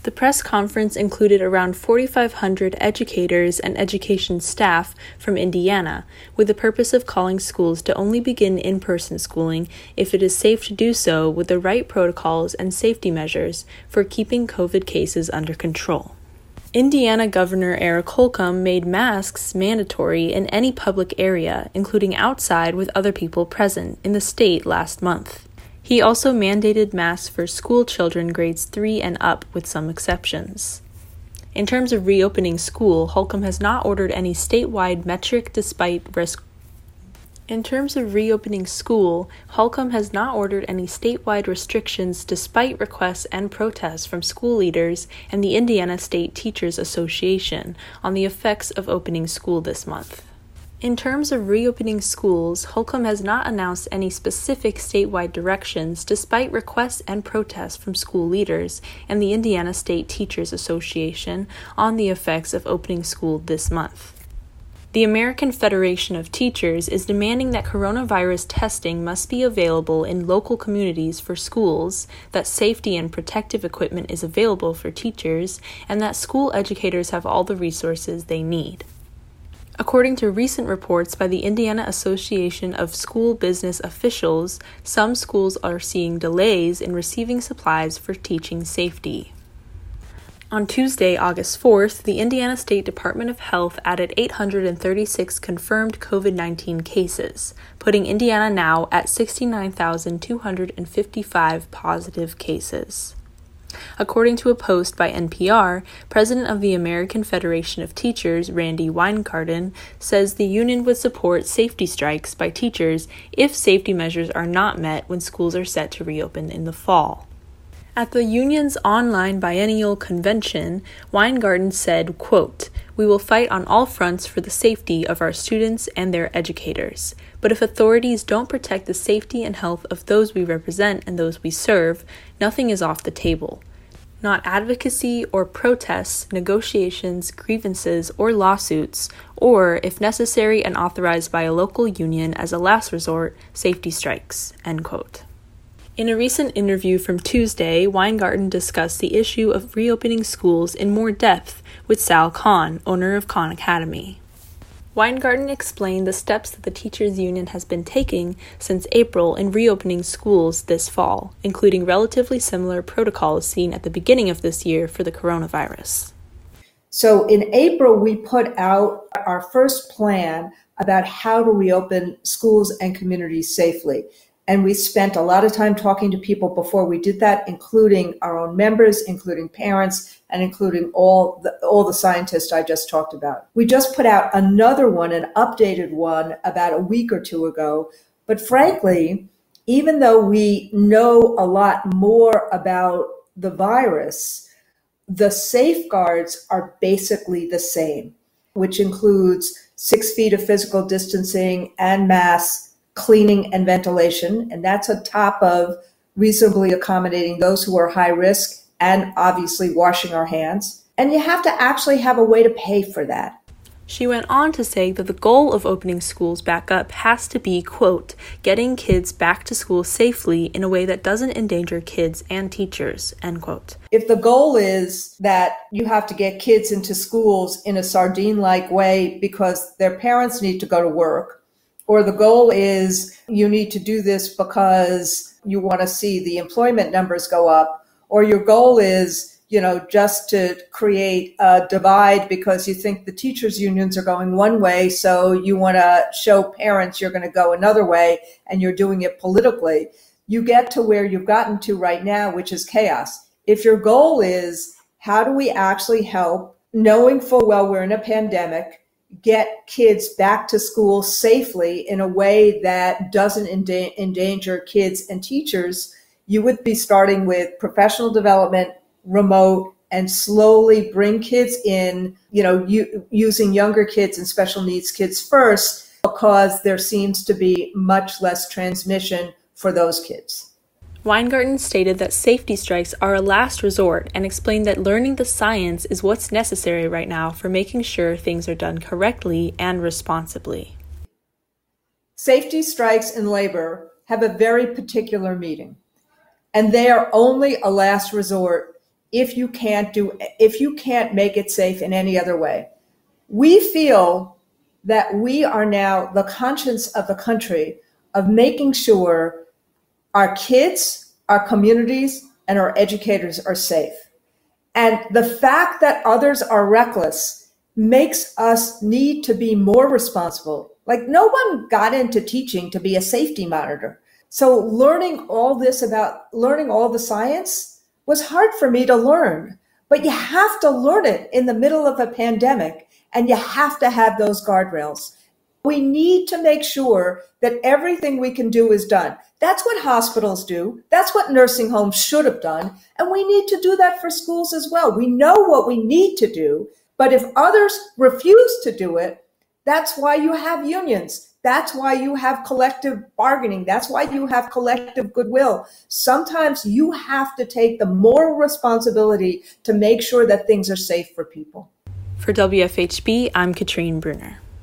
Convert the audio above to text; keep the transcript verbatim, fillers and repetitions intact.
The press conference included around forty-five hundred educators and education staff from Indiana, with the purpose of calling schools to only begin in-person schooling if it is safe to do so with the right protocols and safety measures for keeping COVID cases under control. Indiana Governor Eric Holcomb made masks mandatory in any public area, including outside with other people present, in the state last month. He also mandated masks for school children grades three and up with some exceptions. In terms of reopening school, Holcomb has not ordered any statewide metric despite risk. In terms of reopening school, Holcomb has not ordered any statewide restrictions despite requests and protests from school leaders and the Indiana State Teachers Association on the effects of opening school this month. In terms of reopening schools, Holcomb has not announced any specific statewide directions despite requests and protests from school leaders and the Indiana State Teachers Association on the effects of opening school this month. The American Federation of Teachers is demanding that coronavirus testing must be available in local communities for schools, that safety and protective equipment is available for teachers, and that school educators have all the resources they need. According to recent reports by the Indiana Association of School Business Officials, some schools are seeing delays in receiving supplies for teaching safety. On Tuesday, August fourth, the Indiana State Department of Health added eight hundred thirty-six confirmed COVID nineteen cases, putting Indiana now at sixty-nine thousand two hundred fifty-five positive cases. According to a post by N P R, President of the American Federation of Teachers, Randi Weingarten, says the union would support safety strikes by teachers if safety measures are not met when schools are set to reopen in the fall. At the union's online biennial convention, Weingarten said, quote, "We will fight on all fronts for the safety of our students and their educators. But if authorities don't protect the safety and health of those we represent and those we serve, nothing is off the table. Not advocacy or protests, negotiations, grievances, or lawsuits, or, if necessary and authorized by a local union as a last resort, safety strikes," end quote. In a recent interview from Tuesday, Weingarten discussed the issue of reopening schools in more depth with Sal Khan, owner of Khan Academy. Weingarten explained the steps that the teachers' union has been taking since April in reopening schools this fall, including relatively similar protocols seen at the beginning of this year for the coronavirus. So in April, we put out our first plan about how to reopen schools and communities safely. And we spent a lot of time talking to people before we did that, including our own members, including parents, and including all the, all the scientists I just talked about. We just put out another one, an updated one, about a week or two ago. But frankly, even though we know a lot more about the virus, the safeguards are basically the same, which includes six feet of physical distancing and masks, cleaning and ventilation, and that's on top of reasonably accommodating those who are high risk and obviously washing our hands. And you have to actually have a way to pay for that. She went on to say that the goal of opening schools back up has to be, quote, getting kids back to school safely in a way that doesn't endanger kids and teachers, end quote. If the goal is that you have to get kids into schools in a sardine-like way because their parents need to go to work, or the goal is you need to do this because you want to see the employment numbers go up, or your goal is, you know, just to create a divide because you think the teachers' unions are going one way, so you want to show parents you're going to go another way, and you're doing it politically. You get to where you've gotten to right now, which is chaos. If your goal is, how do we actually help, knowing full well we're in a pandemic, get kids back to school safely in a way that doesn't enda- endanger kids and teachers, you would be starting with professional development, remote, and slowly bring kids in, you know, u- using younger kids and special needs kids first, because there seems to be much less transmission for those kids. Weingarten stated that safety strikes are a last resort and explained that learning the science is what's necessary right now for making sure things are done correctly and responsibly. Safety strikes in labor have a very particular meaning, and they are only a last resort if you can't do, if you can't make it safe in any other way. We feel that we are now the conscience of the country of making sure our kids, our communities, and our educators are safe. And the fact that others are reckless makes us need to be more responsible. Like, no one got into teaching to be a safety monitor. So learning all this about learning all the science was hard for me to learn, but you have to learn it in the middle of a pandemic, and you have to have those guardrails. We need to make sure that everything we can do is done. That's what hospitals do. That's what nursing homes should have done. And we need to do that for schools as well. We know what we need to do, but if others refuse to do it, that's why you have unions. That's why you have collective bargaining. That's why you have collective goodwill. Sometimes you have to take the moral responsibility to make sure that things are safe for people. For W F H B, I'm Katrine Bruner.